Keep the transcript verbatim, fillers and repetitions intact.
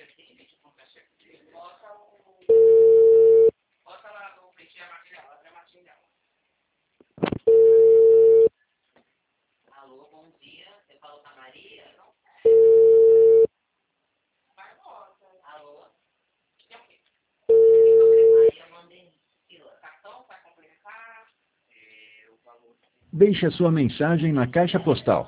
Alô, bom dia. Você falou com a Maria? Não. Alô? Maria mandei. Cartão para completar? Deixe a sua mensagem na caixa postal.